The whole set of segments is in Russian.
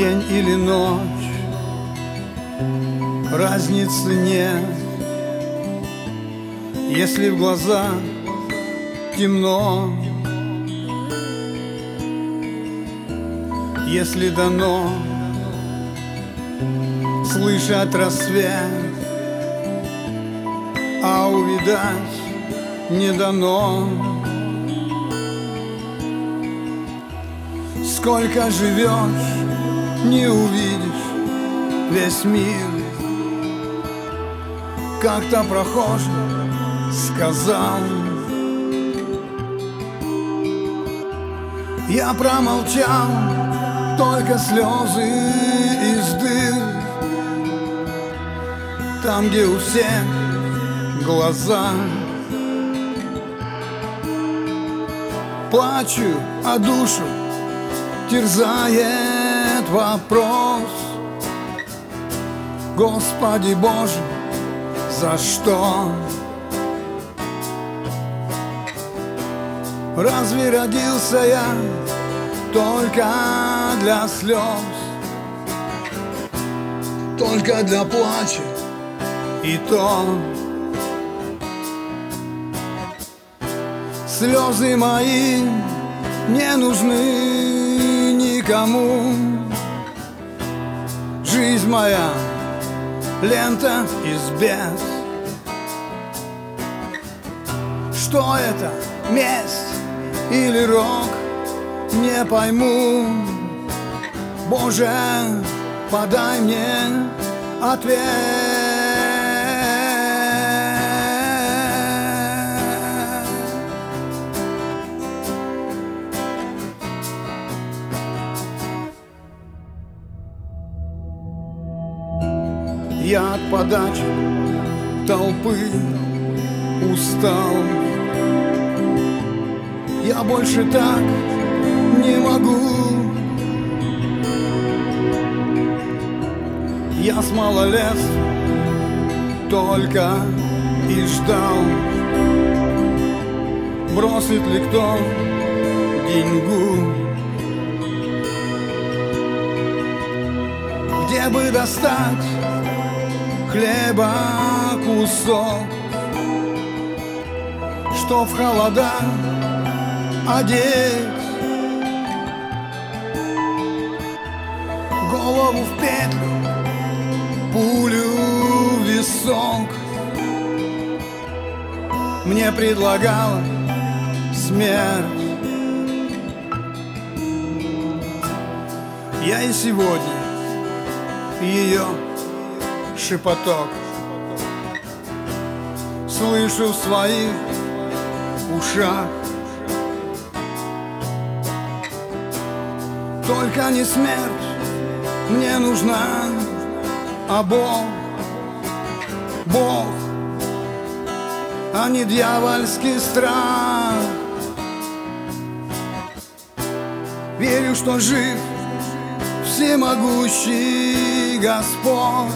День или ночь, разницы нет. Если в глазах темно, если дано слышать рассвет, а увидать не дано. Сколько живешь, не увидишь весь мир. Как-то прохожий сказал, я промолчал, только слезы из дыр. Там, где у всех глаза, плачу, а душу терзает вопрос: Господи Боже, за что? Разве родился я только для слез, только для плача, и то слезы мои не нужны никому. Жизнь моя лента из бед. Что это, месть или рок, не пойму. Боже, подай мне ответ. Я от подачи толпы устал. Я больше так не могу. Я с малолетства только и ждал, бросит ли кто деньгу. Где бы достать хлеба кусок, что в холода одеть, голову в петлю, пулю в висок. Мне предлагала смерть. Я и сегодня ее шепоток слышу в своих ушах. Только не смерть мне нужна, а Бог, Бог, а не дьявольский страх. Верю, что жив всемогущий Господь.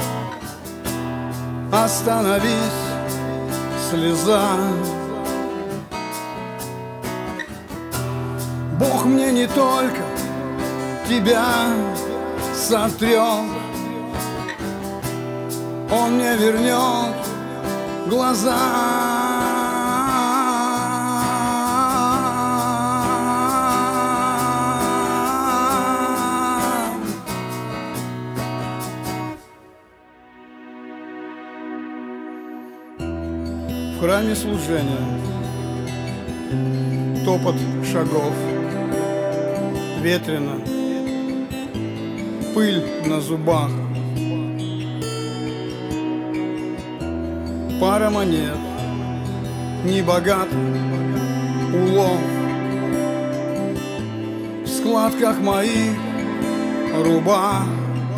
Остановись, слеза. Бог мне не только тебя сотрет, Он мне вернет глаза. В храме служения топот шагов, ветрено, пыль на зубах, пара монет, небогат улов. В складках моих рубах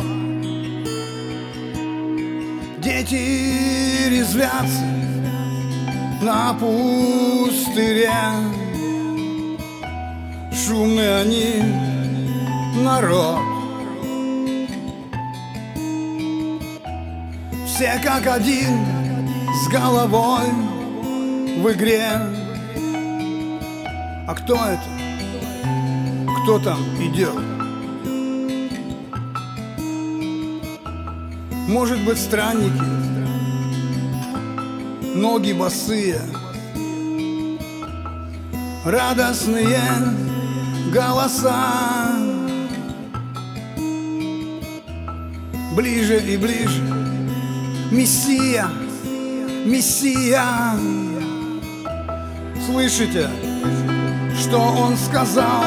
дети резвятся на пустыре. Шумные они, народ, все как один, с головой в игре. А кто это? Кто там идет? Может быть, странники, ноги босые, радостные голоса. Ближе и ближе, Мессия, Мессия. Слышите, что он сказал?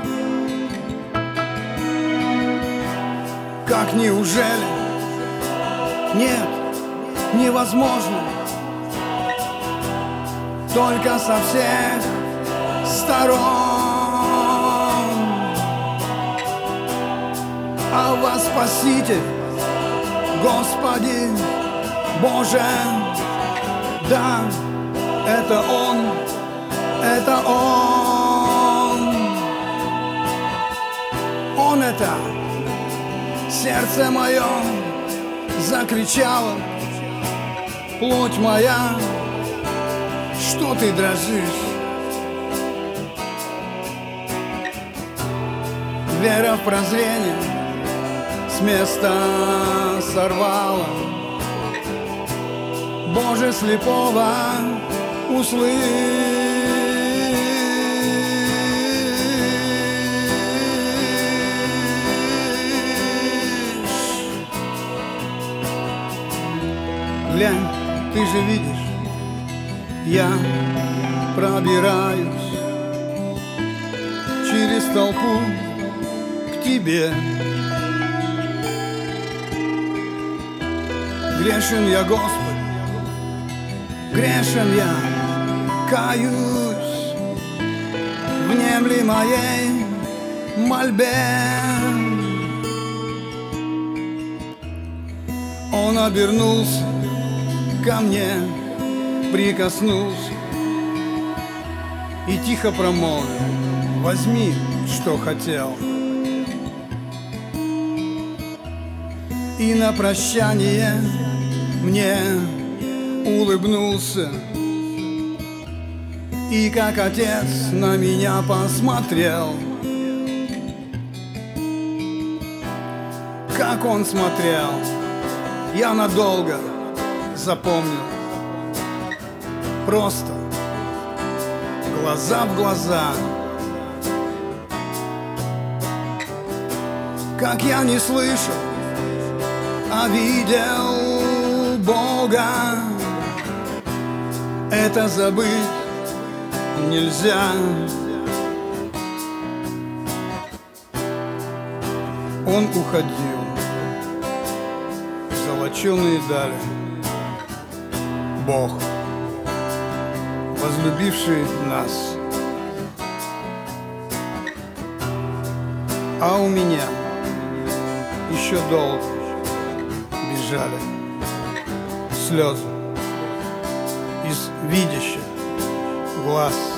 Как неужели? Нет, невозможно. Только со всех сторон. А вас Спаситель, Господи, Боже, да, это Он, это Он. Он это, сердце мое закричало, плоть моя, что ты дрожишь? Вера в прозрение с места сорвала, Боже, слепого услышь. Глянь, ты же видишь, я пробираюсь через толпу к тебе. Грешен я, Господи, грешен я, каюсь, внемли моей мольбе. Он обернулся ко мне, прикоснулся и тихо промолвил: возьми, что хотел. И на прощание мне улыбнулся, и как отец на меня посмотрел. Как он смотрел, я надолго запомнил. Просто глаза в глаза. Как я не слышал, а видел Бога, это забыть нельзя. Он уходил в золоченые дали. Бог, возлюбивший нас. А у меня еще долго бежали слезы из видящих глаз.